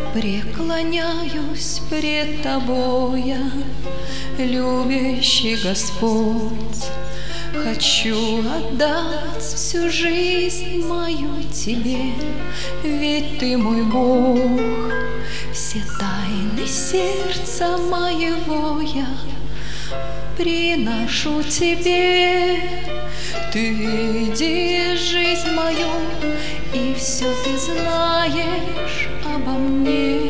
Преклоняюсь пред Тобою, любящий Господь. Хочу отдать всю жизнь мою Тебе, ведь Ты мой Бог. Все тайны сердца моего я приношу Тебе. Ты видишь жизнь мою, и все Ты знаешь обо мне.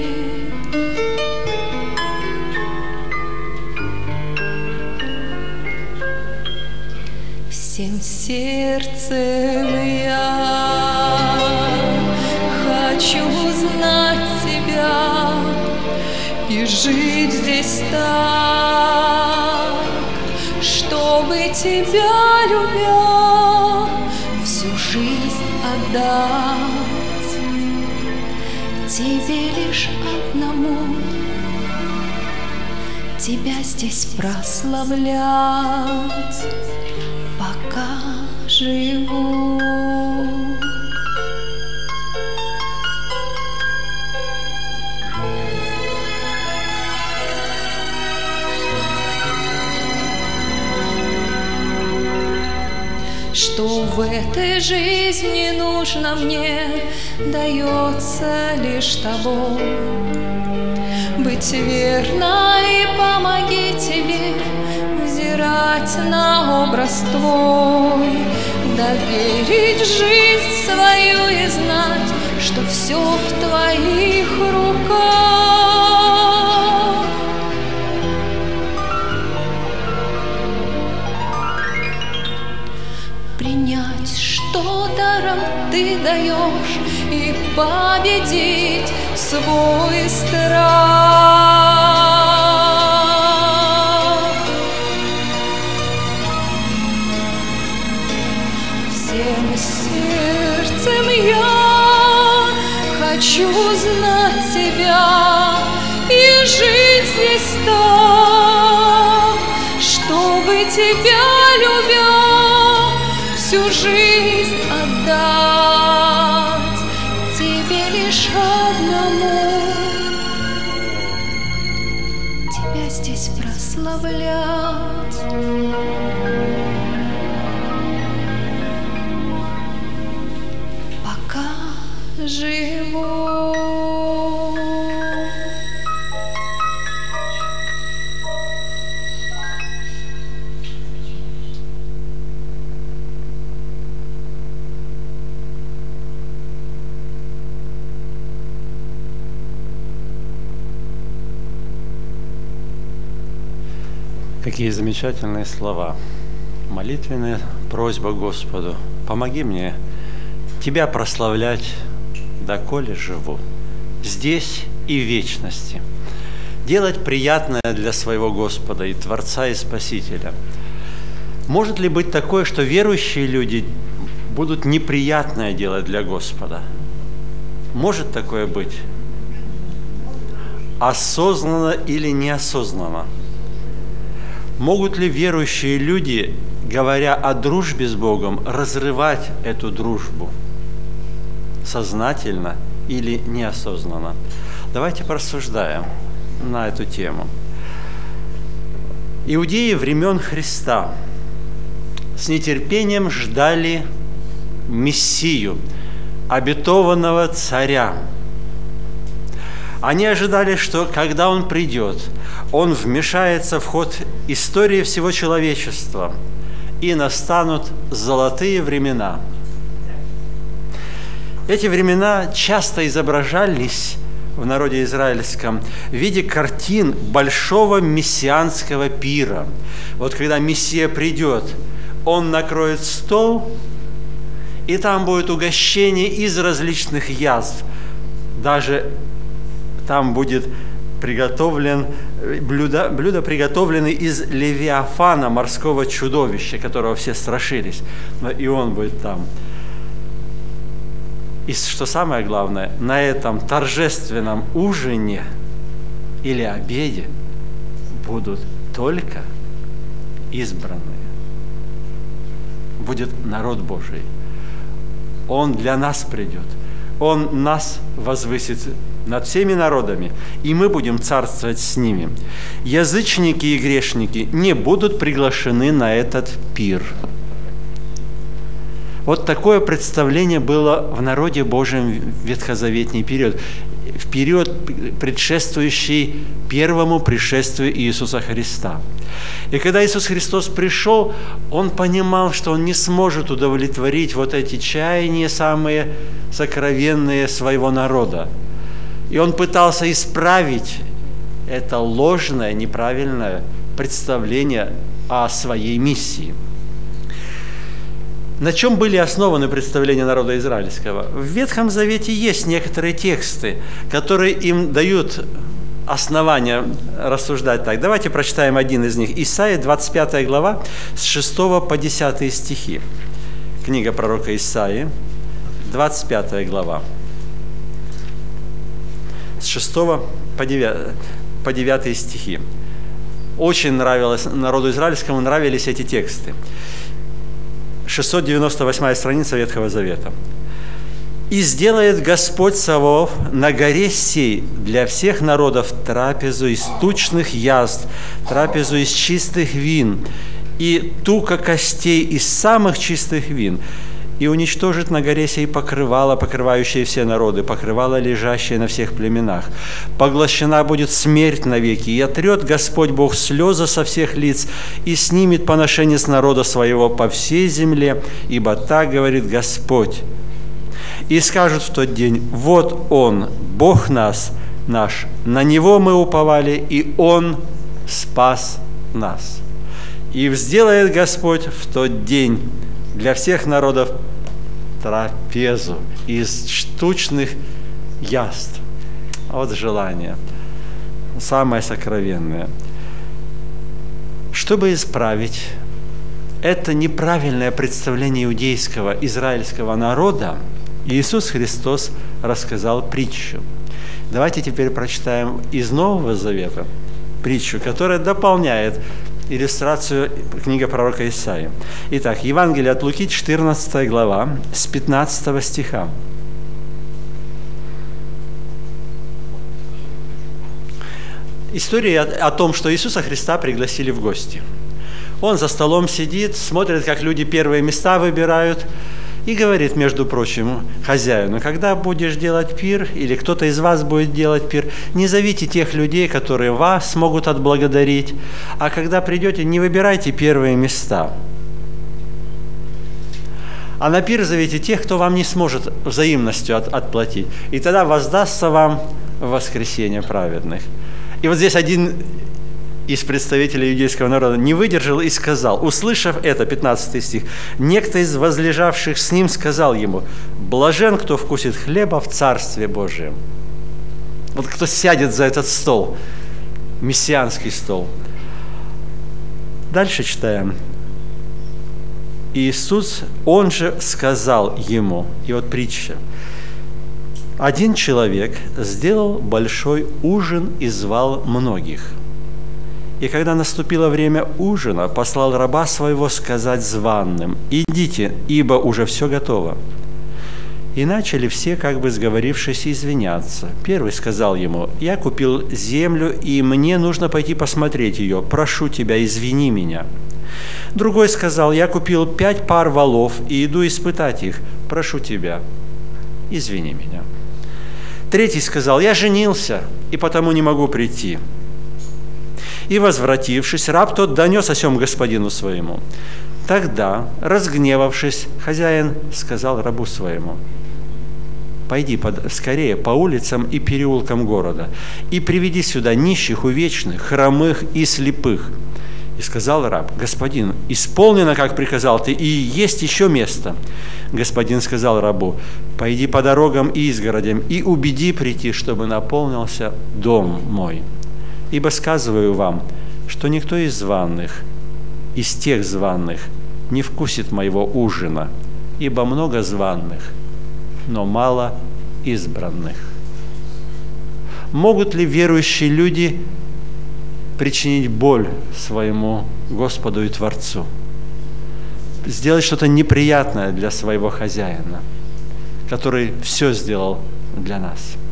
Всем сердцем я хочу знать Тебя и жить здесь так, чтобы Тебя, любя, всю жизнь отдать Тебе лишь одному, Тебя здесь прославлять, пока живу. Что в этой жизни нужно мне, дается лишь Тобой. Быть верной, помоги Тебе взирать на образ Твой, доверить жизнь свою и знать, что все в Твоих руках. Принять, что даром Ты даешь, и победить свой страх. Всем сердцем я хочу знать Тебя и жить здесь так, чтобы Тебя, любя, всю жизнь отдать Тебе лишь одному, Тебя здесь прославлять. Пока живу. Какие замечательные слова. Молитвенная просьба Господу: помоги мне Тебя прославлять, доколе живу, здесь и в вечности, делать приятное для своего Господа и Творца и Спасителя. Может ли быть такое, что верующие люди будут неприятное делать для Господа? Может такое быть? Осознанно или неосознанно? Могут ли верующие люди, говоря о дружбе с Богом, разрывать эту дружбу? Сознательно или неосознанно? Давайте порассуждаем на эту тему. Иудеи времен Христа с нетерпением ждали Мессию, обетованного царя. Они ожидали, что когда Он придет, Он вмешается в ход истории всего человечества, и настанут золотые времена. Эти времена часто изображались в народе израильском в виде картин большого мессианского пира. Вот когда Мессия придет, Он накроет стол, и там будет угощение из различных язв. Даже там будет приготовлен блюдо приготовленное из левиафана, морского чудовища, которого все страшились. И он будет там. И что самое главное, на этом торжественном ужине или обеде будут только избранные. Будет народ Божий. Он для нас придет. Он нас возвысит над всеми народами, и мы будем царствовать с ними. Язычники и грешники не будут приглашены на этот пир». Вот такое представление было в народе Божьем в ветхозаветний период, в период, предшествующий первому пришествию Иисуса Христа. И когда Иисус Христос пришел, Он понимал, что Он не сможет удовлетворить вот эти чаяния самые сокровенные своего народа. И Он пытался исправить это ложное, неправильное представление о своей миссии. На чем были основаны представления народа израильского? В Ветхом Завете есть некоторые тексты, которые им дают основания рассуждать так. Давайте прочитаем один из них. Исайя, 25 глава, с 6 по 10 стихи. Книга пророка Исаии, 25 глава, с 6 по 9 стихи. Очень нравилось народу израильскому, нравились эти тексты. 698 страница Ветхого Завета. «И сделает Господь Саваоф на горе сей для всех народов трапезу из тучных язв, трапезу из чистых вин, и тука костей из самых чистых вин, и уничтожит на горе сей покрывало, покрывающее все народы, покрывало, лежащее на всех племенах. Поглощена будет смерть навеки, и отрет Господь Бог слезы со всех лиц, и снимет поношение с народа своего по всей земле, ибо так говорит Господь. И скажут в тот день: вот Он, Бог наш, на Него мы уповали, и Он спас нас. И сделает Господь в тот день для всех народов трапезу из штучных яств». Вот желание, самое сокровенное. Чтобы исправить это неправильное представление иудейского, израильского народа, Иисус Христос рассказал притчу. Давайте теперь прочитаем из Нового Завета притчу, которая дополняет иллюстрацию книги пророка Исаии. Итак, Евангелие от Луки, 14 глава, с 15 стиха. История о том, что Иисуса Христа пригласили в гости. Он за столом сидит, смотрит, как люди первые места выбирают, и говорит, между прочим, хозяину: когда будешь делать пир, или кто-то из вас будет делать пир, не зовите тех людей, которые вас могут отблагодарить, а когда придете, не выбирайте первые места. А на пир зовите тех, кто вам не сможет взаимностью отплатить, и тогда воздастся вам в воскресение праведных. И вот здесь один из представителей иудейского народа не выдержал и сказал, услышав это, 15 стих, некто из возлежавших с ним сказал ему: блажен, кто вкусит хлеба в Царстве Божьем. Вот кто сядет за этот стол, мессианский стол. Дальше читаем. Иисус, Он же сказал ему, и вот притча: один человек сделал большой ужин и звал многих. И когда наступило время ужина, послал раба своего сказать званым: идите, ибо уже все готово. И начали все, как бы сговорившись, извиняться. Первый сказал ему: я купил землю, и мне нужно пойти посмотреть ее. Прошу тебя, извини меня. Другой сказал: я купил 5 пар волов и иду испытать их. Прошу тебя, извини меня. Третий сказал: я женился, и потому не могу прийти. И, возвратившись, раб тот донес о сем господину своему. Тогда, разгневавшись, хозяин сказал рабу своему: пойди скорее по улицам и переулкам города и приведи сюда нищих, увечных, хромых и слепых. И сказал раб: господин, исполнено, как приказал ты, и есть еще место. Господин сказал рабу: пойди по дорогам и изгородям и убеди прийти, чтобы наполнился дом мой. Ибо сказываю вам, что никто из званых, из тех званых, не вкусит моего ужина, ибо много званых, но мало избранных. Могут ли верующие люди причинить боль своему Господу и Творцу? Сделать что-то неприятное для своего хозяина, который все сделал для нас?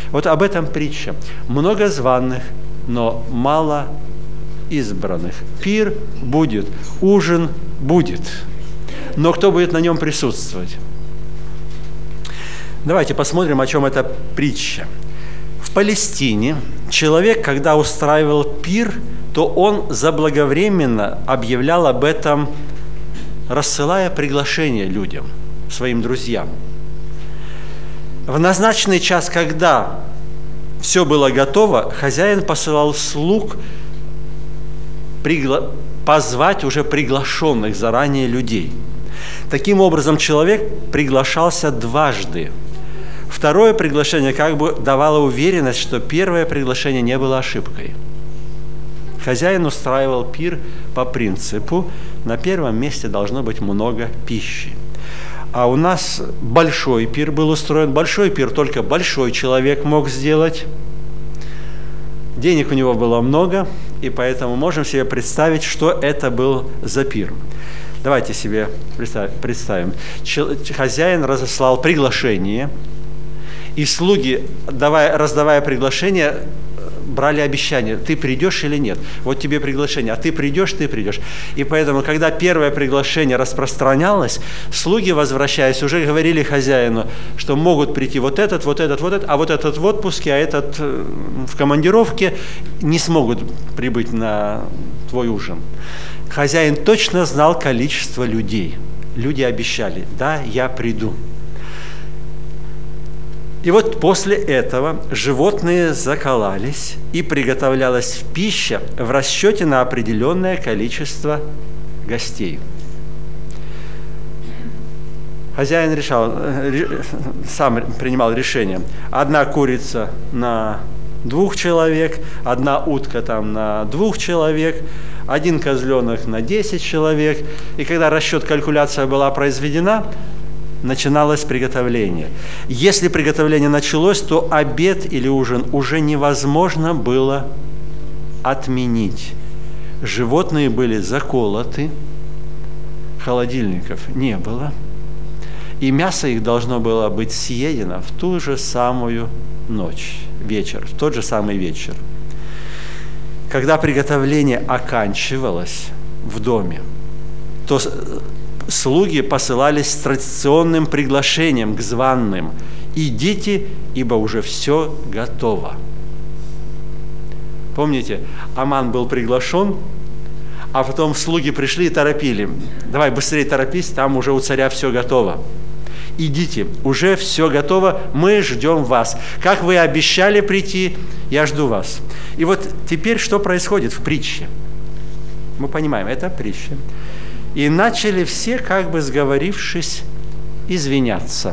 Вот об этом притча. Много званых, но мало избранных. Пир будет, ужин будет. Но кто будет на нем присутствовать? Давайте посмотрим, о чем эта притча. В Палестине человек, когда устраивал пир, то он заблаговременно объявлял об этом, рассылая приглашения людям, своим друзьям. В назначенный час, когда все было готово, хозяин посылал слуг позвать уже приглашенных заранее людей. Таким образом, человек приглашался дважды. Второе приглашение как бы давало уверенность, что первое приглашение не было ошибкой. Хозяин устраивал пир по принципу: на первом месте должно быть много пищи. А у нас большой пир был устроен. Большой пир только большой человек мог сделать. Денег у него было много, и поэтому можем себе представить, что это был за пир. Давайте себе представим. Хозяин разослал приглашение, и слуги, раздавая приглашение, брали обещание: ты придешь или нет? Вот тебе приглашение, а ты придешь, ты придешь. И поэтому, когда первое приглашение распространялось, слуги, возвращаясь, уже говорили хозяину, что могут прийти вот этот, а вот этот в отпуске, а этот в командировке, не смогут прибыть на твой ужин. Хозяин точно знал количество людей. Люди обещали: да, я приду. И вот после этого животные закололись, и приготовлялась пища в расчете на определенное количество гостей. Хозяин сам принимал решение. Одна курица на 2 человек, одна утка там на 2 человек, один козленок на 10 человек. И когда калькуляция была произведена, начиналось приготовление. Если приготовление началось, то обед или ужин уже невозможно было отменить. Животные были заколоты, холодильников не было, и мясо их должно было быть съедено в ту же самую ночь, в тот же самый вечер. Когда приготовление оканчивалось в доме, то слуги посылались с традиционным приглашением к званым: идите, ибо уже все готово. Помните, Аман был приглашен, а потом слуги пришли и торопили: давай быстрее торопись, там уже у царя все готово. Идите, уже все готово, мы ждем вас. Как вы обещали прийти, я жду вас. И вот теперь что происходит в притче? Мы понимаем, это притча. И начали все, как бы сговорившись, извиняться.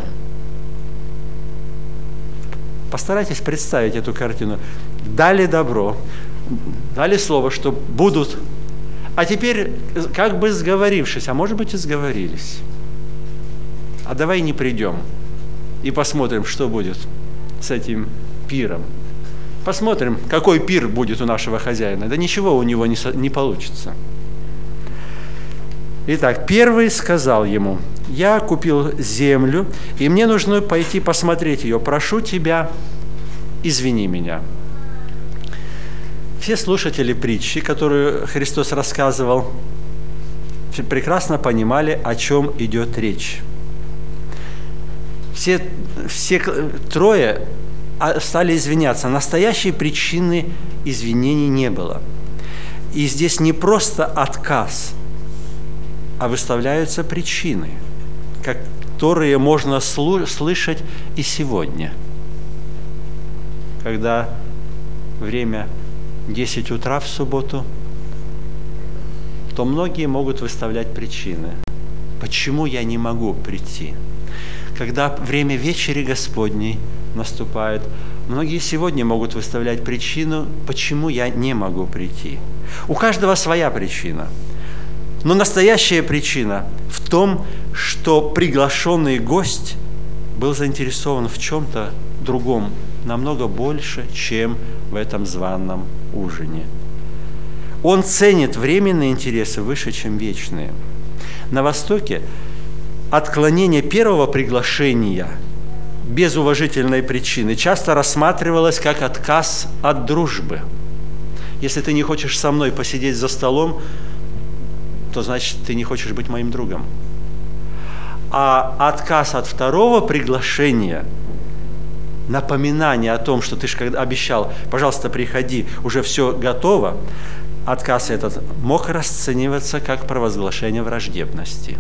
Постарайтесь представить эту картину. Дали добро, дали слово, что будут, а теперь, как бы сговорившись, а может быть и сговорились: а давай не придем и посмотрим, что будет с этим пиром. Посмотрим, какой пир будет у нашего хозяина. Да ничего у него не получится. Итак, первый сказал ему: я купил землю, и мне нужно пойти посмотреть ее. Прошу тебя, извини меня. Все слушатели притчи, которую Христос рассказывал, прекрасно понимали, о чем идет речь. Все трое стали извиняться. Настоящей причины извинений не было. И здесь не просто отказ, а выставляются причины, которые можно слышать и сегодня, когда время 10 утра в субботу, то многие могут выставлять причины. Почему я не могу прийти? Когда время вечери Господней наступает, многие сегодня могут выставлять причину, почему я не могу прийти. У каждого своя причина. Но настоящая причина в том, что приглашенный гость был заинтересован в чем-то другом, намного больше, чем в этом званом ужине. Он ценит временные интересы выше, чем вечные. На Востоке отклонение первого приглашения без уважительной причины часто рассматривалось как отказ от дружбы. Если ты не хочешь со мной посидеть за столом, то значит, ты не хочешь быть моим другом. А отказ от второго приглашения, напоминание о том, что ты же когда обещал, пожалуйста, приходи, уже все готово, отказ этот мог расцениваться как провозглашение враждебности.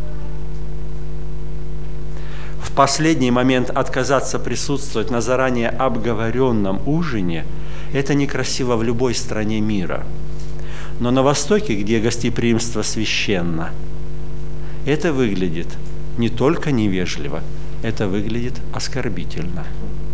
В последний момент отказаться присутствовать на заранее обговоренном ужине – это некрасиво в любой стране мира. Но на Востоке, где гостеприимство священно, это выглядит не только невежливо, это выглядит оскорбительно.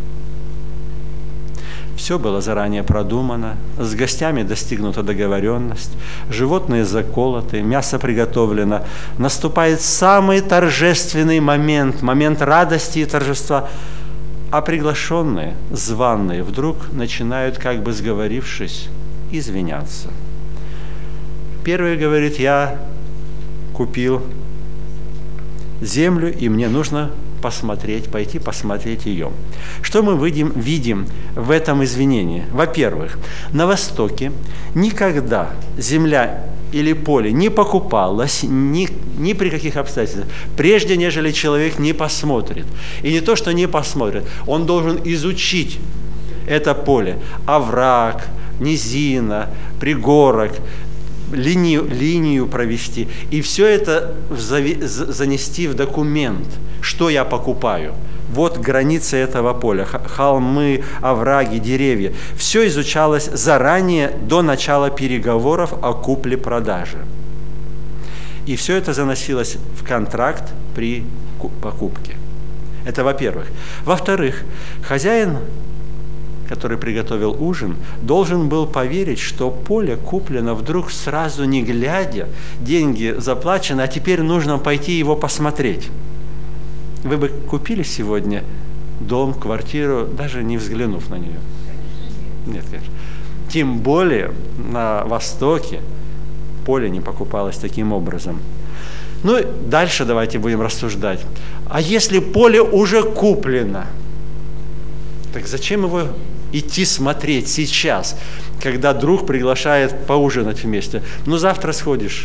Все было заранее продумано, с гостями достигнута договоренность, животные заколоты, мясо приготовлено. Наступает самый торжественный момент, момент радости и торжества. А приглашенные, званые, вдруг начинают, как бы сговорившись, извиняться. Первый говорит: я купил землю, и мне нужно пойти посмотреть ее. Что мы видим в этом извинении? Во-первых, на Востоке никогда земля или поле не покупалось ни при каких обстоятельствах, прежде нежели человек не посмотрит. И не то, что не посмотрит, он должен изучить это поле, овраг, низина, пригорок, линию провести, и все это занести в документ, что я покупаю. Вот границы этого поля, холмы, овраги, деревья. Все изучалось заранее, до начала переговоров о купле-продаже. И все это заносилось в контракт при покупке. Это во-первых. Во-вторых, хозяин, который приготовил ужин, должен был поверить, что поле куплено вдруг сразу, не глядя, деньги заплачены, а теперь нужно пойти его посмотреть. Вы бы купили сегодня дом, квартиру, даже не взглянув на нее? Нет, конечно. Тем более на Востоке поле не покупалось таким образом. Ну, дальше давайте будем рассуждать. А если поле уже куплено, так зачем его идти смотреть сейчас, когда друг приглашает поужинать вместе? Ну, завтра сходишь.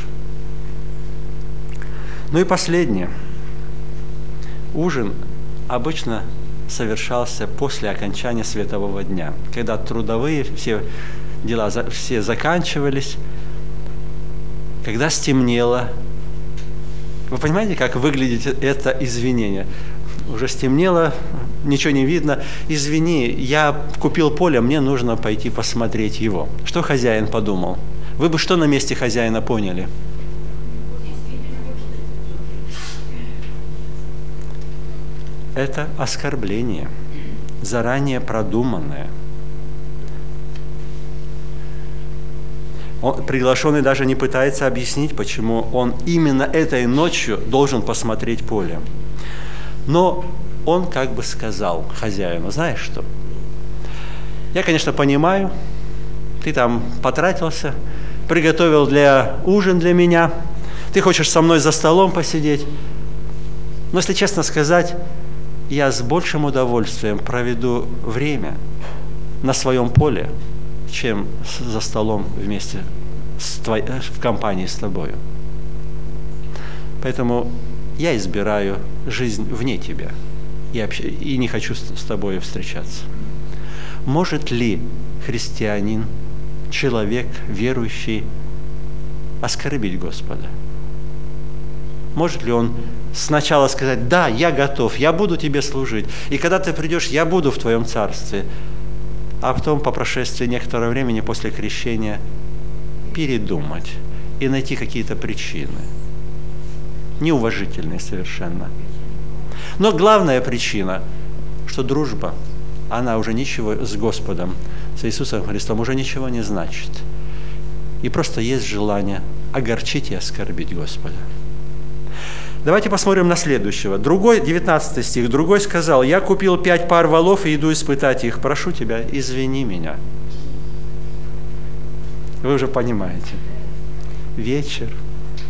Ну и последнее. Ужин обычно совершался после окончания светового дня, когда трудовые все дела все заканчивались, когда стемнело. Вы понимаете, как выглядит это извинение? Уже стемнело, ничего не видно. Извини, я купил поле, мне нужно пойти посмотреть его. Что хозяин подумал? Вы бы что на месте хозяина поняли? Это оскорбление, заранее продуманное. Приглашенный даже не пытается объяснить, почему он именно этой ночью должен посмотреть поле. Но он как бы сказал хозяину: знаешь что, я, конечно, понимаю, ты там потратился, приготовил ужин для меня, ты хочешь со мной за столом посидеть, но, если честно сказать, я с большим удовольствием проведу время на своем поле, чем за столом вместе в компании с тобою. Поэтому я избираю жизнь вне тебя и не хочу с тобой встречаться. Может ли христианин, человек верующий, оскорбить Господа? Может ли он сначала сказать: да, я готов, я буду тебе служить, и когда ты придешь, я буду в твоем царстве, а потом по прошествии некоторого времени после крещения передумать и найти какие-то причины, неуважительные совершенно. Но главная причина, что дружба, она уже ничего с Господом, с Иисусом Христом уже ничего не значит. И просто есть желание огорчить и оскорбить Господа. Давайте посмотрим на следующего. 19 стих. Другой сказал: я купил 5 пар волов и иду испытать их. Прошу тебя, извини меня. Вы уже понимаете. Вечер.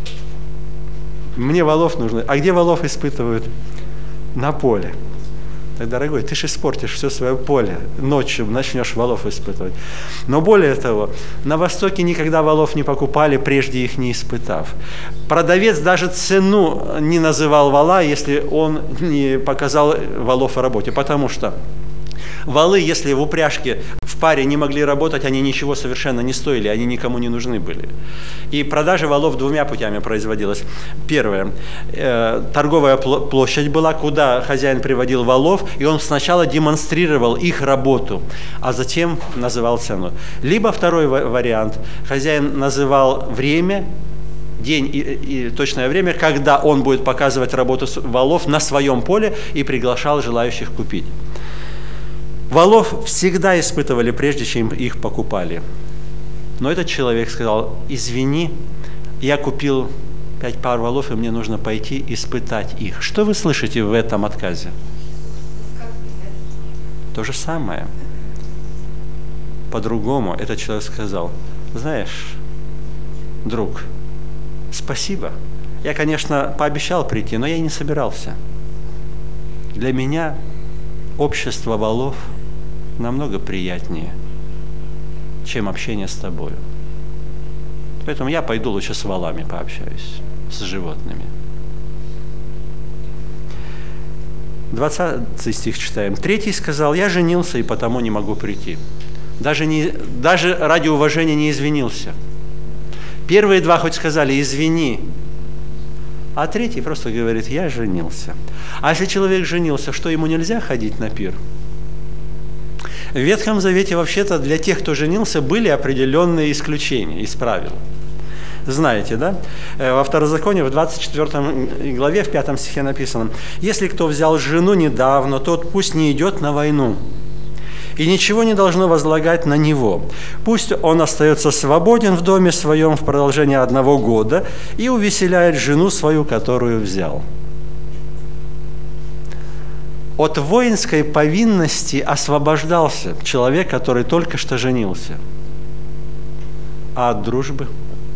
Мне волов нужно. А где волов испытывают? На поле. Так, дорогой, ты же испортишь все свое поле. Ночью начнешь волов испытывать. Но более того, на Востоке никогда волов не покупали, прежде их не испытав. Продавец даже цену не называл вола, если он не показал волов о работе. Потому что волы, если в упряжке в паре не могли работать, они ничего совершенно не стоили, они никому не нужны были. И продажа волов двумя путями производилась. Первое. Торговая площадь была, куда хозяин приводил волов, и он сначала демонстрировал их работу, а затем называл цену. Либо второй вариант. Хозяин называл время, день и точное время, когда он будет показывать работу волов на своем поле и приглашал желающих купить. Волов всегда испытывали, прежде чем их покупали. Но этот человек сказал: извини, я купил 5 пар волов, и мне нужно пойти испытать их. Что вы слышите в этом отказе? То же самое. По-другому этот человек сказал: знаешь, друг, спасибо. Я, конечно, пообещал прийти, но я и не собирался. Для меня общество волов намного приятнее, чем общение с тобою. Поэтому я пойду лучше с волами пообщаюсь, с животными. 20 стих читаем. 3 сказал: я женился и потому не могу прийти. Даже ради уважения не извинился. Первые 2 хоть сказали: извини. А 3 просто говорит: я женился. А если человек женился, что, ему нельзя ходить на пир? В Ветхом Завете вообще-то для тех, кто женился, были определенные исключения из правил. Знаете, да? Во Второзаконии, в 24 главе, в 5 стихе написано: «Если кто взял жену недавно, тот пусть не идет на войну, и ничего не должно возлагать на него. Пусть он остается свободен в доме своем в продолжение 1 года и увеселяет жену свою, которую взял». От воинской повинности освобождался человек, который только что женился. А от дружбы?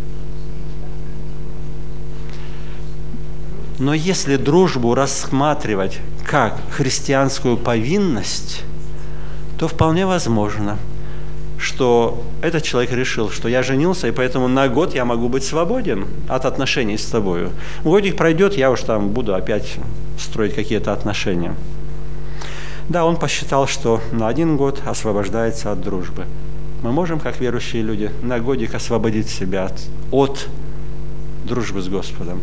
Но если дружбу рассматривать как христианскую повинность, то вполне возможно, что этот человек решил, что я женился, и поэтому на год я могу быть свободен от отношений с тобою. Годик пройдет, я уж там буду опять строить какие-то отношения. Да, он посчитал, что на 1 год освобождается от дружбы. Мы можем, как верующие люди, на годик освободить себя от дружбы с Господом.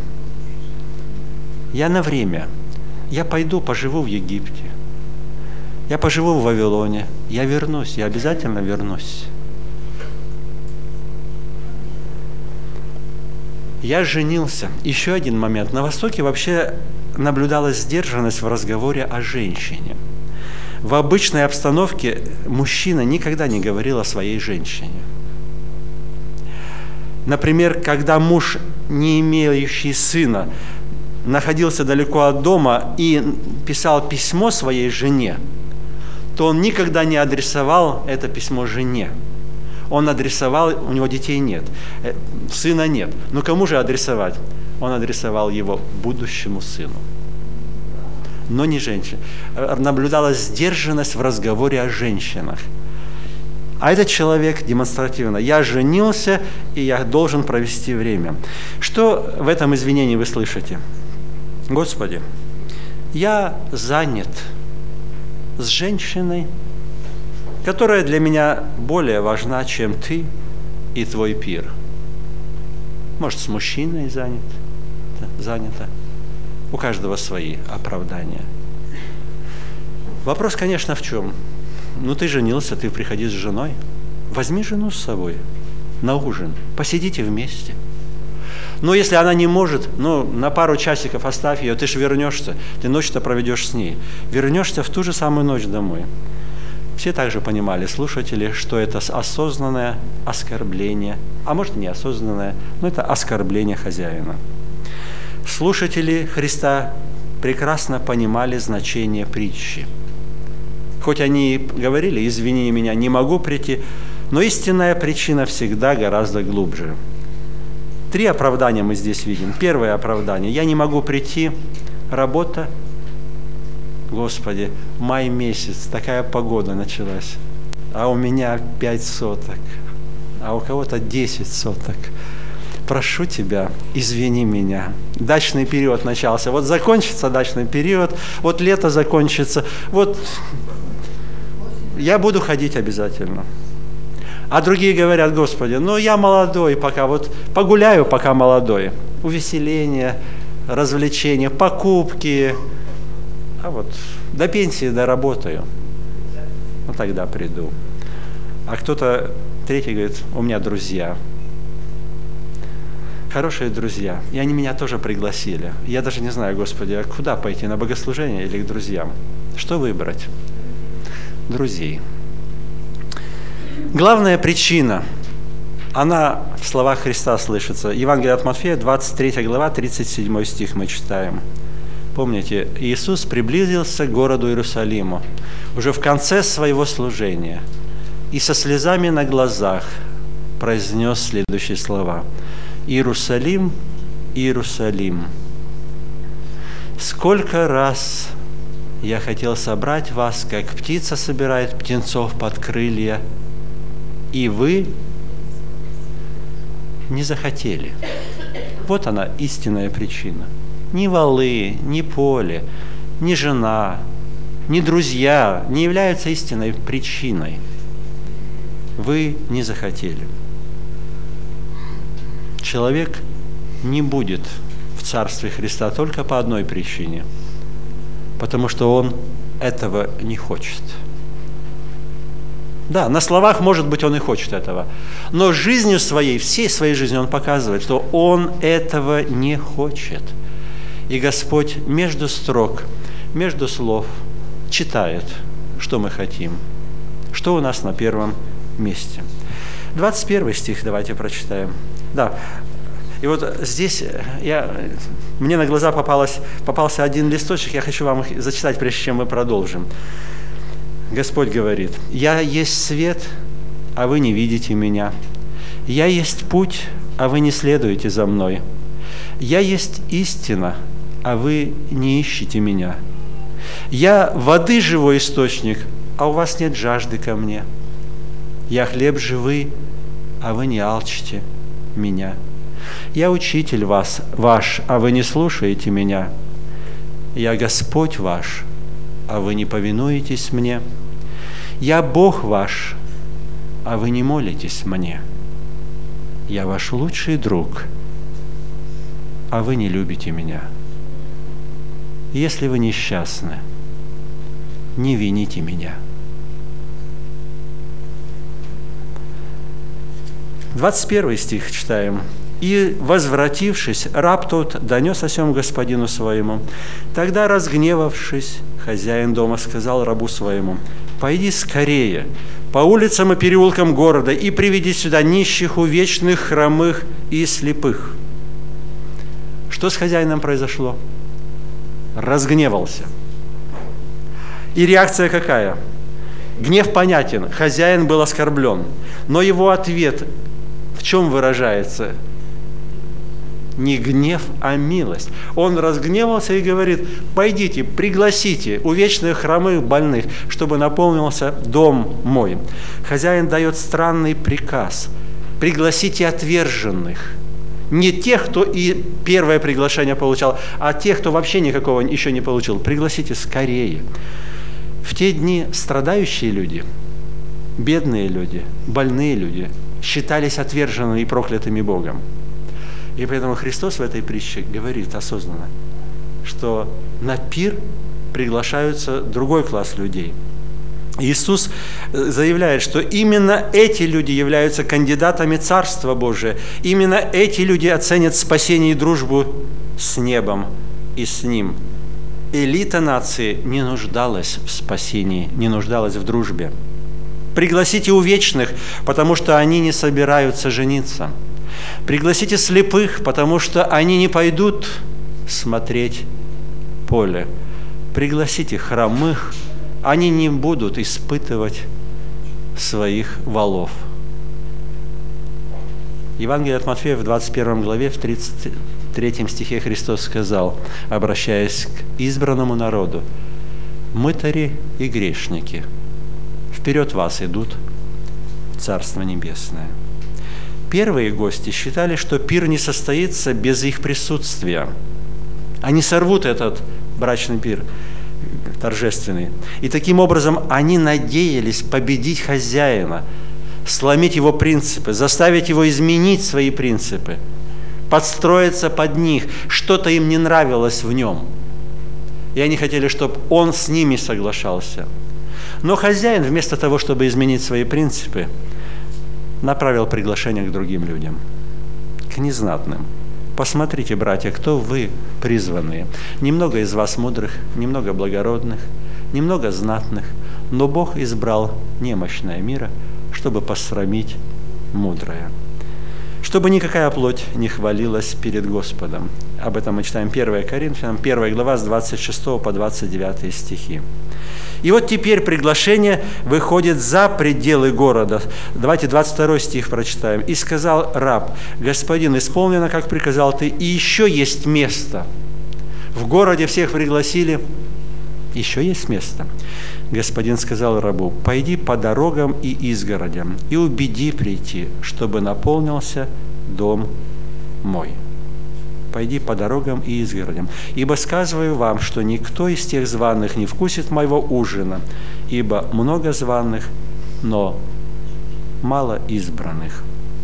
Я на время. Я пойду, поживу в Египте. Я поживу в Вавилоне. Я вернусь, я обязательно вернусь. Я женился. Еще один момент. На Востоке вообще наблюдалась сдержанность в разговоре о женщине. В обычной обстановке мужчина никогда не говорил о своей женщине. Например, когда муж, не имеющий сына, находился далеко от дома и писал письмо своей жене, то он никогда не адресовал это письмо жене. Он адресовал, у него детей нет, сына нет. Но кому же адресовать? Он адресовал его будущему сыну. Но не женщине. Наблюдалась сдержанность в разговоре о женщинах. А этот человек демонстративно: я женился, и я должен провести время. Что в этом извинении вы слышите? Господи, я занят с женщиной, которая для меня более важна, чем ты и твой пир. Может, с мужчиной занята. У каждого свои оправдания. Вопрос, конечно, в чем? Ну, ты женился, ты приходи с женой. Возьми жену с собой на ужин, посидите вместе. Но если она не может, на пару часиков оставь ее, ты же вернешься, ты ночь-то проведешь с ней. Вернешься в ту же самую ночь домой. Все также понимали, слушатели, что это осознанное оскорбление, а может, неосознанное, но это оскорбление хозяина. Слушатели Христа прекрасно понимали значение притчи. Хоть они говорили: извини меня, не могу прийти, но истинная причина всегда гораздо глубже. 3 оправдания мы здесь видим. Первое оправдание: я не могу прийти, работа, Господи, май месяц, такая погода началась, а у меня 5 соток, а у кого-то 10 соток. Прошу Тебя, извини меня. Дачный период начался. Вот закончится дачный период, вот лето закончится, вот я буду ходить обязательно. А другие говорят: Господи, ну я молодой пока, вот погуляю пока молодой. Увеселение, развлечения, покупки. А вот до пенсии доработаю, ну тогда приду. А кто-то третий говорит: у меня друзья. Хорошие друзья. И они меня тоже пригласили. Я даже не знаю: Господи, а куда пойти, на богослужение или к друзьям? Что выбрать? Друзей. Главная причина, она в словах Христа слышится. Евангелие от Матфея, 23 глава, 37 стих мы читаем. Помните, Иисус приблизился к городу Иерусалиму уже в конце своего служения и со слезами на глазах произнес следующие слова: «Иерусалим, Иерусалим, сколько раз я хотел собрать вас, как птица собирает птенцов под крылья, и вы не захотели». Вот она, истинная причина. Ни волы, ни поле, ни жена, ни друзья не являются истинной причиной. Вы не захотели. Человек не будет в Царстве Христа только по одной причине, потому что он этого не хочет. Да, на словах, может быть, он и хочет этого, но жизнью своей, всей своей жизнью он показывает, что он этого не хочет. И Господь между строк, между слов читает, что мы хотим, что у нас на первом месте. 21 стих давайте прочитаем. Да, и вот здесь мне на глаза попался один листочек, я хочу вам их зачитать, прежде чем мы продолжим. Господь говорит: «Я есть свет, а вы не видите меня. Я есть путь, а вы не следуете за мной. Я есть истина, а вы не ищете меня. Я воды живой источник, а у вас нет жажды ко мне. Я хлеб живый, а вы не алчите меня. Я учитель ваш, а вы не слушаете меня. Я Господь ваш, а вы не повинуетесь мне. Я Бог ваш, а вы не молитесь мне. Я ваш лучший друг, а вы не любите меня. Если вы несчастны, не вините меня». 21 стих читаем. «И, возвратившись, раб тот донес о сем господину своему. Тогда, разгневавшись, хозяин дома сказал рабу своему: пойди скорее по улицам и переулкам города и приведи сюда нищих, увечных, хромых и слепых». Что с хозяином произошло? Разгневался. И реакция какая? Гнев понятен, хозяин был оскорблен, но его ответ в чем выражается? Не гнев, а милость. Он разгневался и говорит: пойдите, пригласите увечных, хромых, больных, чтобы наполнился дом мой. Хозяин дает странный приказ: пригласите отверженных. Не тех, кто и первое приглашение получал, а тех, кто вообще никакого еще не получил. Пригласите скорее. В те дни страдающие люди, бедные люди, больные люди считались отверженными и проклятыми Богом. И поэтому Христос в этой притче говорит осознанно, что на пир приглашаются другой класс людей. Иисус заявляет, что именно эти люди являются кандидатами Царства Божия. Именно эти люди оценят спасение и дружбу с небом и с Ним. Элита нации не нуждалась в спасении, не нуждалась в дружбе. Пригласите увечных, потому что они не собираются жениться. Пригласите слепых, потому что они не пойдут смотреть поле. Пригласите хромых, они не будут испытывать своих волов. Евангелие от Матфея в 21 главе, в 33 стихе Христос сказал, обращаясь к избранному народу: мытари и грешники. Вперед вас идут в Царство Небесное. Первые гости считали, что пир не состоится без их присутствия. Они сорвут этот брачный пир торжественный. И таким образом они надеялись победить хозяина, сломить его принципы, заставить его изменить свои принципы, подстроиться под них. Что-то им не нравилось в нем. И они хотели, чтобы он с ними соглашался. Но хозяин, вместо того, чтобы изменить свои принципы, направил приглашение к другим людям, к незнатным. Посмотрите, братья, кто вы призванные. Немного из вас мудрых, немного благородных, немного знатных, но Бог избрал немощное мира, чтобы посрамить мудрое, чтобы никакая плоть не хвалилась перед Господом. Об этом мы читаем 1 Коринфянам, 1 глава с 26 по 29 стихи. И вот теперь приглашение выходит за пределы города. Давайте 22 стих прочитаем. «И сказал раб: Господин, исполнено, как приказал ты, и еще есть место». В городе всех пригласили, еще есть место. Господин сказал рабу: «Пойди по дорогам и изгородям и убеди прийти, чтобы наполнился дом мой». Пойди по дорогам и изгородям. Ибо сказываю вам, что никто из тех званых не вкусит моего ужина, ибо много званых, но мало избранных».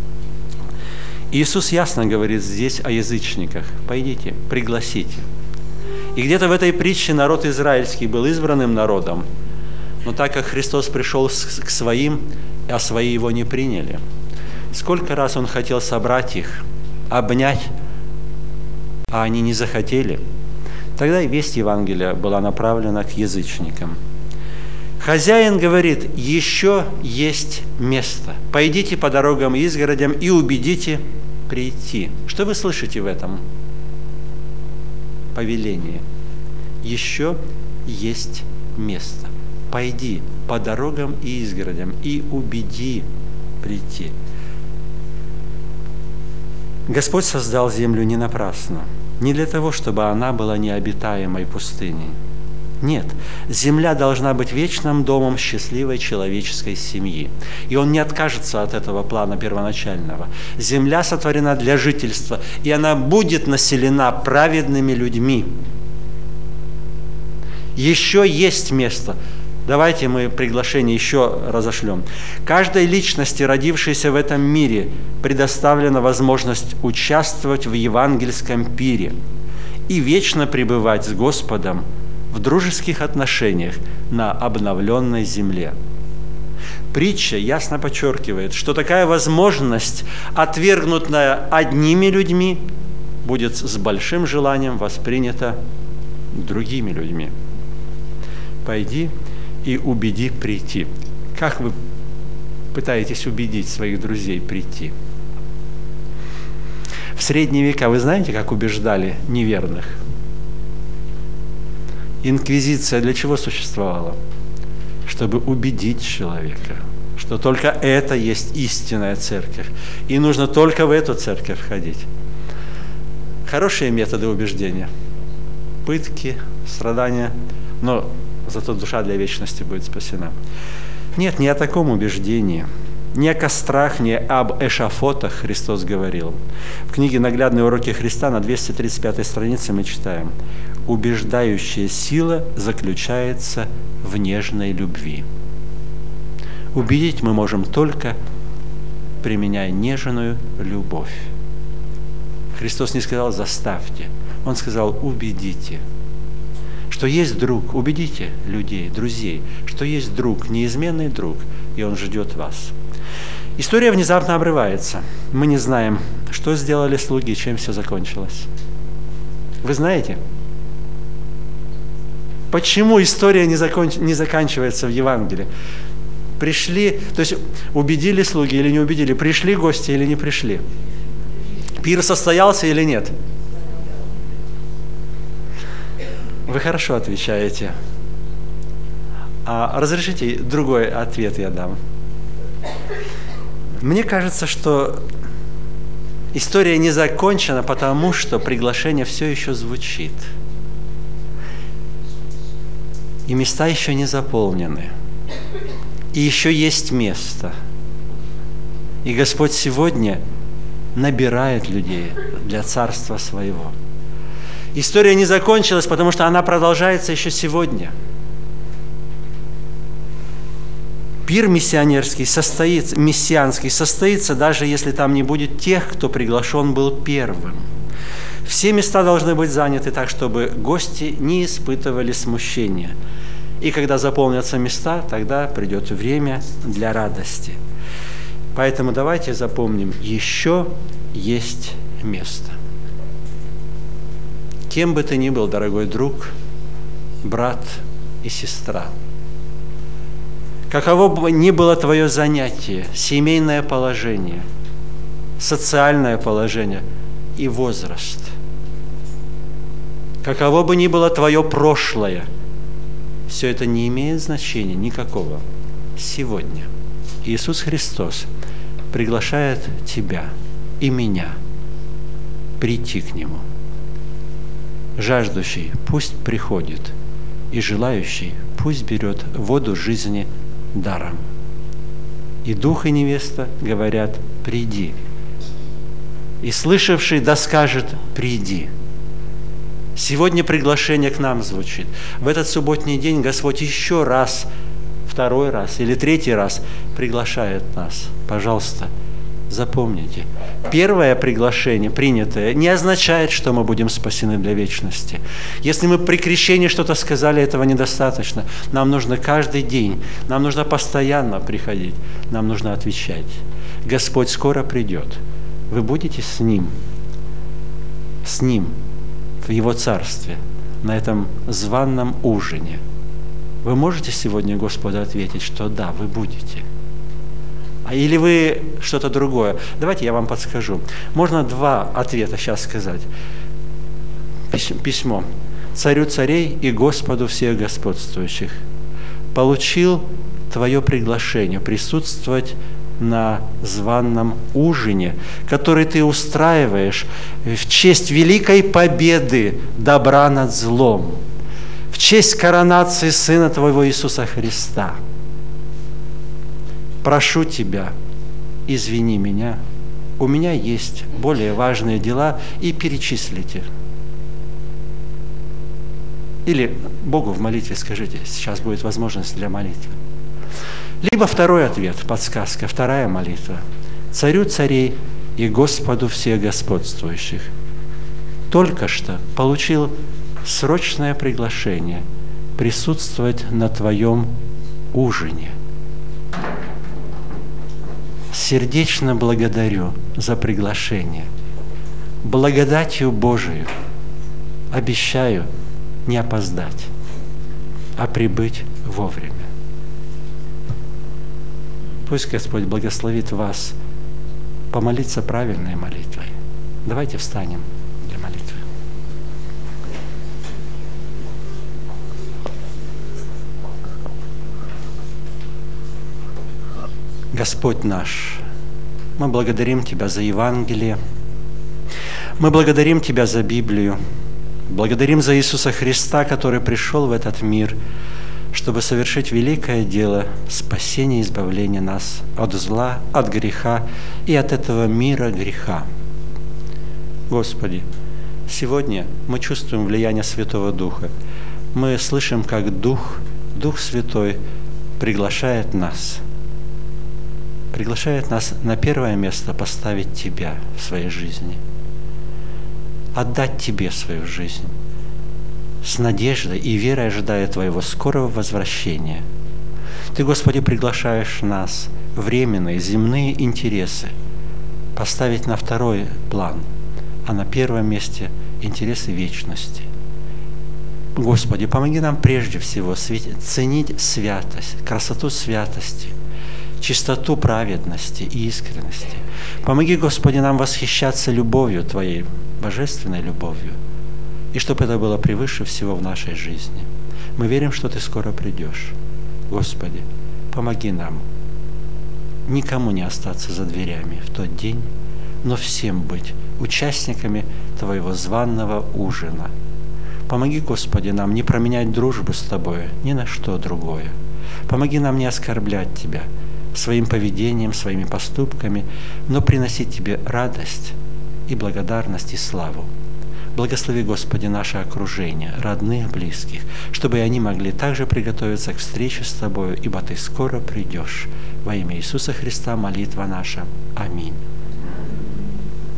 Иисус ясно говорит здесь о язычниках. Пойдите, пригласите. И где-то в этой притче народ израильский был избранным народом, но так как Христос пришел к своим, а свои его не приняли. Сколько раз Он хотел собрать их, обнять, а они не захотели. Тогда и весть Евангелия была направлена к язычникам. Хозяин говорит: еще есть место. Пойдите по дорогам и изгородям и убедите прийти. Что вы слышите в этом повелении? Еще есть место. Пойди по дорогам и изгородям и убеди прийти. Господь создал землю не напрасно. Не для того, чтобы она была необитаемой пустыней. Нет, земля должна быть вечным домом счастливой человеческой семьи. И Он не откажется от этого плана первоначального. Земля сотворена для жительства, и она будет населена праведными людьми. Еще есть место. Давайте мы приглашение еще разошлем. Каждой личности, родившейся в этом мире, предоставлена возможность участвовать в евангельском пире и вечно пребывать с Господом в дружеских отношениях на обновленной земле. Притча ясно подчеркивает, что такая возможность, отвергнутая одними людьми, будет с большим желанием воспринята другими людьми. Пойди и убеди прийти. Как вы пытаетесь убедить своих друзей прийти? В средние века вы знаете, как убеждали неверных? Инквизиция для чего существовала? Чтобы убедить человека, что только это есть истинная церковь, и нужно только в эту церковь ходить. Хорошие методы убеждения. Пытки, страдания, но зато душа для вечности будет спасена. Нет, не о таком убеждении, не о кострах, не об эшафотах Христос говорил. В книге «Наглядные уроки Христа» на 235 странице мы читаем: «Убеждающая сила заключается в нежной любви». Убедить мы можем только, применяя нежную любовь. Христос не сказал «заставьте», Он сказал «убедите». Что есть друг, убедите людей, друзей, что есть друг, неизменный друг, и он ждет вас. История внезапно обрывается. Мы не знаем, что сделали слуги, чем все закончилось. Вы знаете? Почему история не заканчивается в Евангелии? Пришли, то есть убедили слуги или не убедили, пришли гости или не пришли? Пир состоялся или нет? Вы хорошо отвечаете. Разрешите, другой ответ я дам. Мне кажется, что история не закончена, потому что приглашение все еще звучит. И места еще не заполнены. И еще есть место. И Господь сегодня набирает людей для Царства Своего. История не закончилась, потому что она продолжается еще сегодня. Пир мессианский состоится, даже если там не будет тех, кто приглашен был первым. Все места должны быть заняты так, чтобы гости не испытывали смущения. И когда заполнятся места, тогда придет время для радости. Поэтому давайте запомним, еще есть место. Кем бы ты ни был, дорогой друг, брат и сестра, каково бы ни было твое занятие, семейное положение, социальное положение и возраст, каково бы ни было твое прошлое, все это не имеет значения никакого. Сегодня Иисус Христос приглашает тебя и меня прийти к Нему. Жаждущий пусть приходит, и желающий пусть берет воду жизни даром. И дух и невеста говорят: приди. И слышавший да скажет: приди. Сегодня приглашение к нам звучит. В этот субботний день Господь еще раз, второй раз или третий раз приглашает нас. Пожалуйста, запомните, первое приглашение, принятое, не означает, что мы будем спасены для вечности. Если мы при крещении что-то сказали, этого недостаточно. Нам нужно каждый день, нам нужно постоянно приходить, нам нужно отвечать. Господь скоро придет. Вы будете с Ним в Его Царстве, на этом званном ужине. Вы можете сегодня Господу ответить, что да, вы будете? Или вы что-то другое? Давайте я вам подскажу. Можно два ответа сейчас сказать. Письмо. Царю царей и Господу всех господствующих. Получил твое приглашение присутствовать на званном ужине, который ты устраиваешь в честь великой победы добра над злом, в честь коронации Сына Твоего Иисуса Христа. Прошу Тебя, извини меня, у меня есть более важные дела, и перечислите. Или Богу в молитве скажите, сейчас будет возможность для молитвы. Либо второй ответ, подсказка, вторая молитва. Царю царей и Господу всех господствующих. Только что получил срочное приглашение присутствовать на твоем ужине. Сердечно благодарю за приглашение. Благодатью Божию обещаю не опоздать, а прибыть вовремя. Пусть Господь благословит вас помолиться правильной молитвой. Давайте встанем для молитвы. Господь наш, мы благодарим Тебя за Евангелие, мы благодарим Тебя за Библию, благодарим за Иисуса Христа, который пришел в этот мир, чтобы совершить великое дело спасения и избавления нас от зла, от греха и от этого мира греха. Господи, сегодня мы чувствуем влияние Святого Духа. Мы слышим, как Дух Святой приглашает нас на первое место поставить Тебя в своей жизни, отдать Тебе свою жизнь, с надеждой и верой ожидая Твоего скорого возвращения. Ты, Господи, приглашаешь нас временные земные интересы поставить на второй план, а на первом месте интересы вечности. Господи, помоги нам прежде всего ценить святость, красоту святости, чистоту праведности и искренности. Помоги, Господи, нам восхищаться любовью Твоей, божественной любовью, и чтобы это было превыше всего в нашей жизни. Мы верим, что Ты скоро придешь. Господи, помоги нам никому не остаться за дверями в тот день, но всем быть участниками Твоего званного ужина. Помоги, Господи, нам не променять дружбу с Тобой ни на что другое. Помоги нам не оскорблять Тебя своим поведением, своими поступками, но приносить Тебе радость и благодарность и славу. Благослови, Господи, наше окружение, родных, близких, чтобы и они могли также приготовиться к встрече с Тобою, ибо Ты скоро придешь. Во имя Иисуса Христа молитва наша. Аминь.